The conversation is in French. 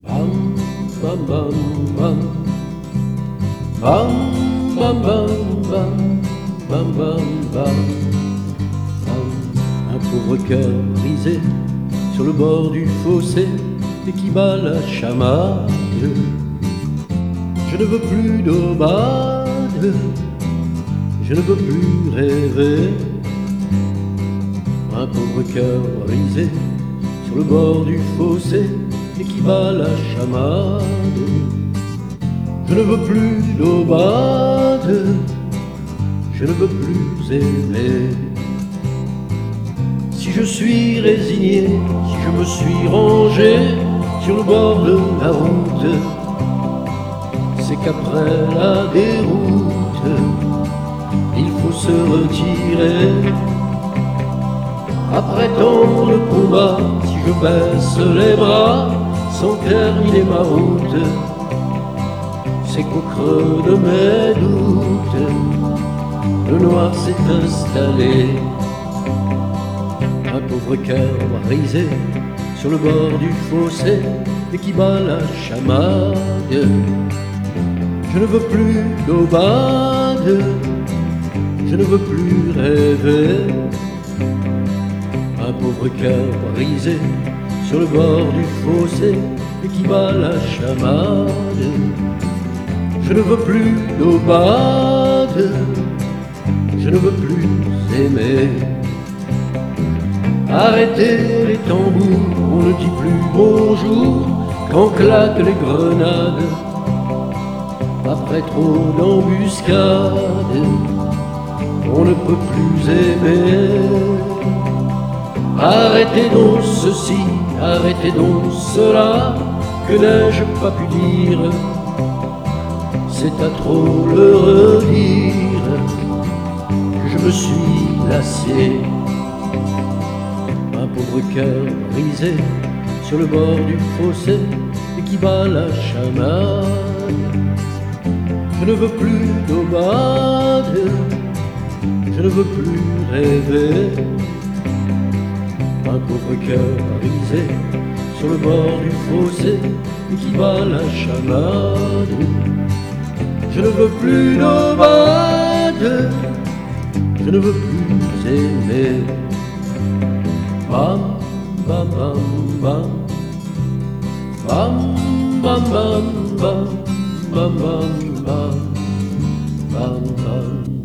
Bam, bam, bam, bam. Bam, bam, bam, bam. Bam, bam, bam. Bam. Un pauvre cœur brisé sur le bord du fossé et qui bat la chamade. Je ne veux plus d'aubade, je ne veux plus rêver. Un pauvre cœur brisé sur le bord du fossé et qui bat la chamade. Je ne veux plus d'aubade, je ne veux plus aimer. Si je suis résigné, si je me suis rangé sur le bord de la route, c'est qu'après la déroute, il faut se retirer. Après tant de combats, si je baisse les bras sans terminer ma route, c'est qu'au creux de mes doutes, le noir s'est installé. Un pauvre cœur brisé sur le bord du fossé et qui bat la chamade. Je ne veux plus d'aubade, je ne veux plus rêver. Un pauvre cœur brisé sur le bord du fossé et qui bat la chamade. Je ne veux plus d'aubade, je ne veux plus aimer. Arrêtez les tambours, on ne dit plus bonjour quand claquent les grenades. Après trop d'embuscades, on ne peut plus aimer. Arrêtez donc ceci, arrêtez donc cela, que n'ai-je pas pu dire? C'est à trop le redire que je me suis lassé. Un pauvre cœur brisé sur le bord du fossé et qui bat la chamade. Je ne veux plus d'aubade, je ne veux plus rêver. Un pauvre cœur brisé sur le bord du fossé et qui bat la chamade. Je ne veux plus d'aubade, je ne veux plus aimer. Bam, bam, bam, bam. Bam, bam, bam, bam. Bam, bam, bam. Bam, bam.